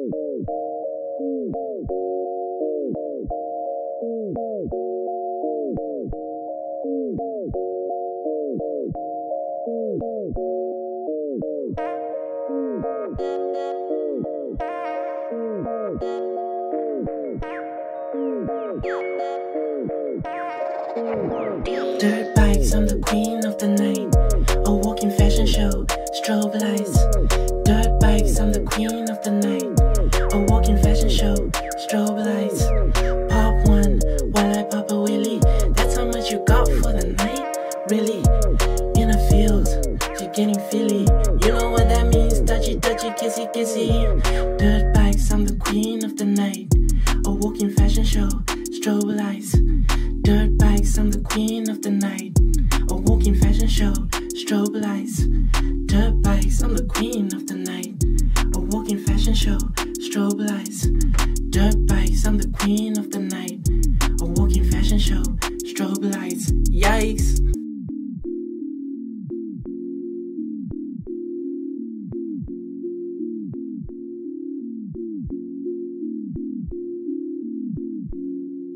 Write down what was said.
Dirt bikes, I'm the queen of the night. A walking fashion show, strobe lights. Dirt bikes, I'm the queen of the night. A walking fashion show, strobe lights. Pop one while I pop a wheelie. That's how much you got for the night? Really? In a field, you're getting feely. You know what that means? Touchy, touchy, kissy, kissy. Dirt bikes, I'm the queen of the night. A walking fashion show, strobe lights. Dirt bikes, I'm the queen of the night. A walking fashion show, strobe lights. Dirt bikes, I'm the queen of the night. A walking fashion show, strobe lights. Dirt bikes, I'm the queen of the night. A walking fashion show,